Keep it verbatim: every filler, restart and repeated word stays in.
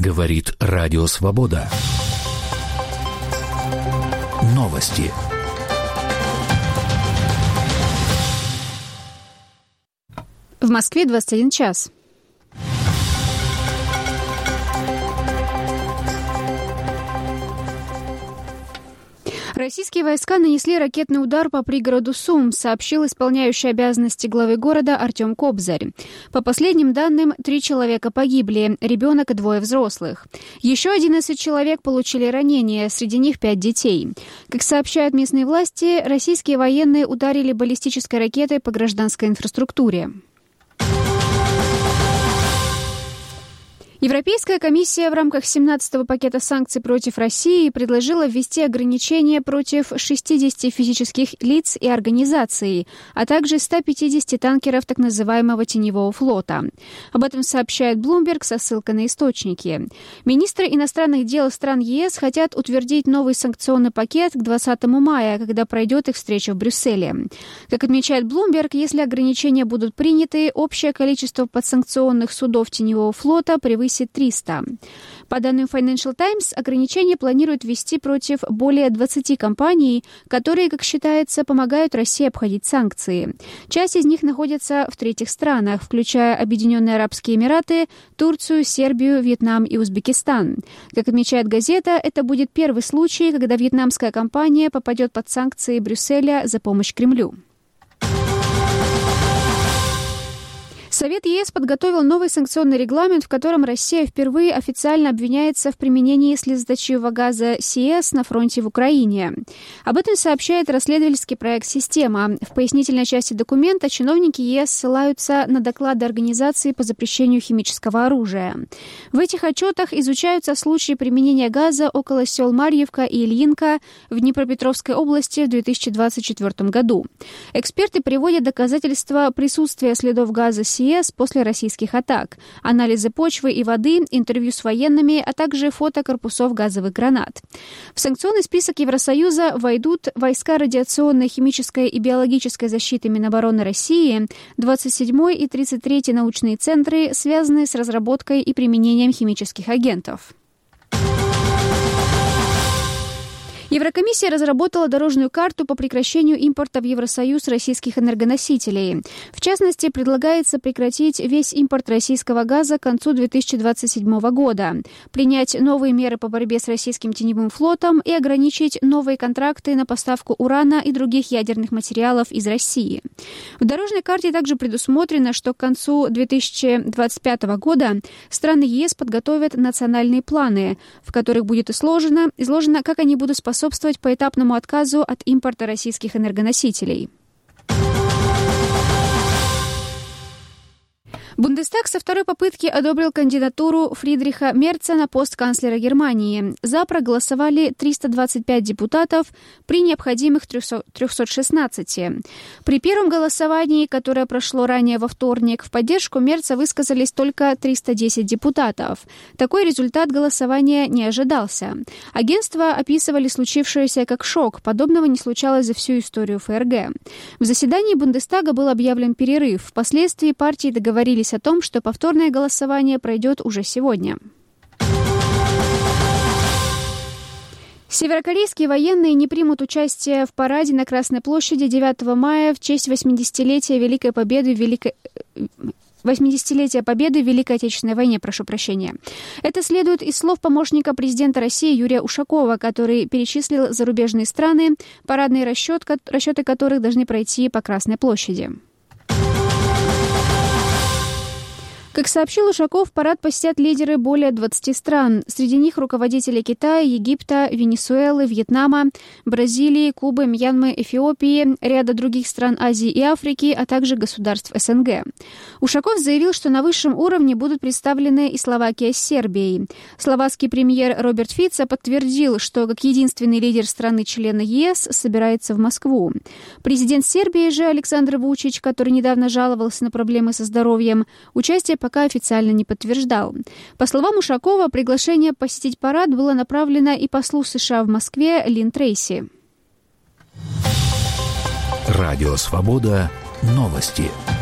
Говорит Радио Свобода. Новости. В Москве двадцать один час. Российские войска нанесли ракетный удар по пригороду Сум, сообщил исполняющий обязанности главы города Артем Кобзарь. По последним данным, три человека погибли, ребенок и двое взрослых. Еще одиннадцать человек получили ранения, среди них пять детей. Как сообщают местные власти, российские военные ударили баллистической ракетой по гражданской инфраструктуре. Европейская комиссия в рамках семнадцатого пакета санкций против России предложила ввести ограничения против шестидесяти физических лиц и организаций, а также ста пятидесяти танкеров так называемого теневого флота. Об этом сообщает Bloomberg со ссылкой на источники. Министры иностранных дел стран ЕС хотят утвердить новый санкционный пакет к двадцатому мая, когда пройдет их встреча в Брюсселе. Как отмечает Bloomberg, если ограничения будут приняты, общее количество подсанкционных судов теневого флота превысит триста. По данным Financial Times, ограничения планируют ввести против более двадцати компаний, которые, как считается, помогают России обходить санкции. Часть из них находится в третьих странах, включая Объединенные Арабские Эмираты, Турцию, Сербию, Вьетнам и Узбекистан. Как отмечает газета, это будет первый случай, когда вьетнамская компания попадет под санкции Брюсселя за помощь Кремлю. Совет ЕС подготовил новый санкционный регламент, в котором Россия впервые официально обвиняется в применении слезоточивого газа си эс на фронте в Украине. Об этом сообщает расследовательский проект «Система». В пояснительной части документа чиновники ЕС ссылаются на доклады Организации по запрещению химического оружия. В этих отчетах изучаются случаи применения газа около сел Марьевка и Ильинка в Днепропетровской области в две тысячи двадцать четвёртом году. Эксперты приводят доказательства присутствия следов газа си эс после российских атак, анализы почвы и воды, интервью с военными, а также фото корпусов газовых гранат. В санкционный список Евросоюза войдут войска радиационной, химической и биологической защиты Минобороны России, двадцать седьмой и тридцать третий научные центры, связанные с разработкой и применением химических агентов. Еврокомиссия разработала дорожную карту по прекращению импорта в Евросоюз российских энергоносителей. В частности, предлагается прекратить весь импорт российского газа к концу две тысячи двадцать седьмого года, принять новые меры по борьбе с российским теневым флотом и ограничить новые контракты на поставку урана и других ядерных материалов из России. В дорожной карте также предусмотрено, что к концу две тысячи двадцать пятого года страны ЕС подготовят национальные планы, в которых будет изложено, изложено как они будут способствовать способствовать поэтапному отказу от импорта российских энергоносителей. Бундестаг со второй попытки одобрил кандидатуру Фридриха Мерца на пост канцлера Германии. За проголосовали триста двадцать пять депутатов при необходимых трёхстах шестнадцати. При первом голосовании, которое прошло ранее во вторник, в поддержку Мерца высказались только триста десять депутатов. Такой результат голосования не ожидался. Агентства описывали случившееся как шок. Подобного не случалось за всю историю ФРГ. В заседании Бундестага был объявлен перерыв. Впоследствии партии договорились о том, что повторное голосование пройдет уже сегодня. Северокорейские военные не примут участие в параде на Красной площади девятого мая в честь восьмидесятилетия Великой Победы в Великой... восьмидесятилетия Победы в Великой Отечественной войне, прошу прощения. Это следует из слов помощника президента России Юрия Ушакова, который перечислил зарубежные страны, парадные расчет, расчеты которых должны пройти по Красной площади. Как сообщил Ушаков, парад посетят лидеры более двадцати стран. Среди них руководители Китая, Египта, Венесуэлы, Вьетнама, Бразилии, Кубы, Мьянмы, Эфиопии, ряда других стран Азии и Африки, а также государств эс эн гэ. Ушаков заявил, что на высшем уровне будут представлены и Словакия с Сербией. Словацкий премьер Роберт Фицо подтвердил, что как единственный лидер страны-члена ЕС собирается в Москву. Президент Сербии же Александр Вучич, который недавно жаловался на проблемы со здоровьем, участие пока официально не подтверждал. По словам Ушакова, приглашение посетить парад было направлено и послу США в Москве Лин Трейси. Радио «Свобода». Новости.